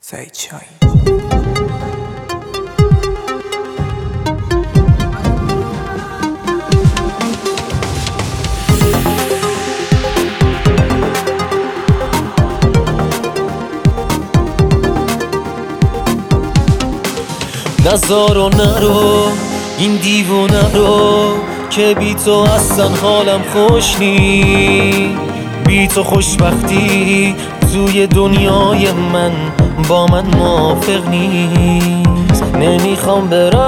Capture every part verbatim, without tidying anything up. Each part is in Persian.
سعید چای. نزار و نرو این دیوونه رو که بی تو اصلا حالم خوش نی. بی تو خوشبختی توی دنیای من با من موافق نیست. نمیخوام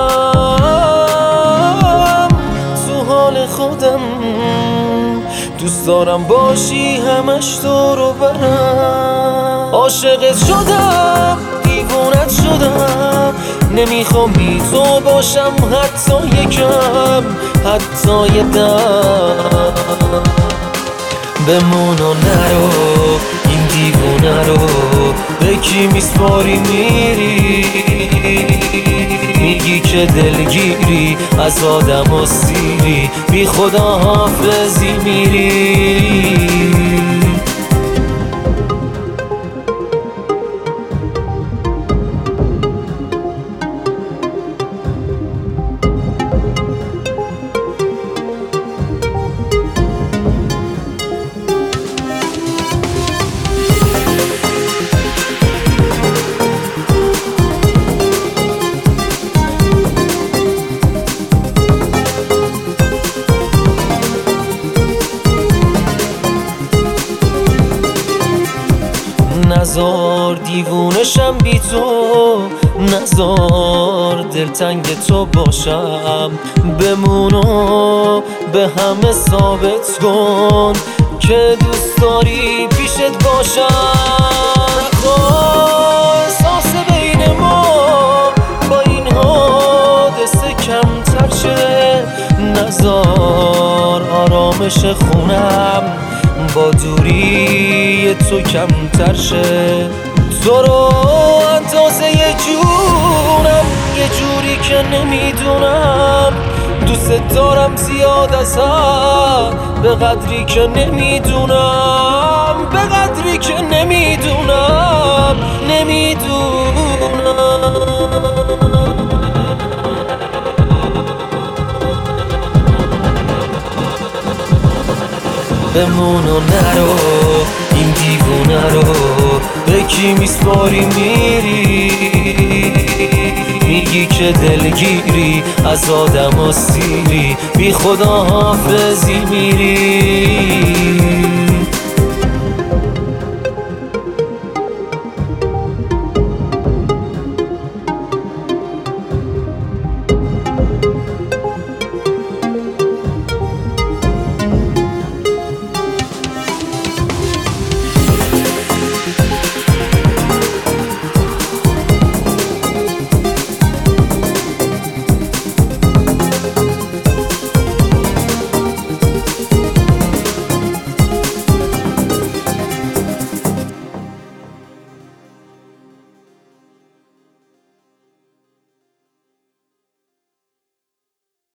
برم تو حال خودم، دوست دارم باشی همش تو رو برم. عاشقت شدم دیوونت شدم، نمیخوام بی تو باشم حتی یکم، حتی یه دم. بمون و نرو این دیوونه رو، به کی میسپاری میری؟ میگی که دلگیری از آدم و سیری، بی خدا حافظی میری. نزار دیوونشم بی تو، نزار دلتنگ تو باشم. بمون و به همه ثابت کن که دوست داری پیشت باشم. نخواه احساس بین ما با این حادثه کمتر شه، نزار آرامش خونم با دوری تو کمتر شه. تو رو اندازه یه جونم، یه جوری که نمیدونم. دوست دارم زیاد از هم، به قدری که نمیدونم، به قدری که نمیدونم، نمیدونم. بمون و نرو این دیوونه رو، به کی میسپاری میری؟ میگی که دلگیری از آدم و سیری، بی خدا حافظی میری.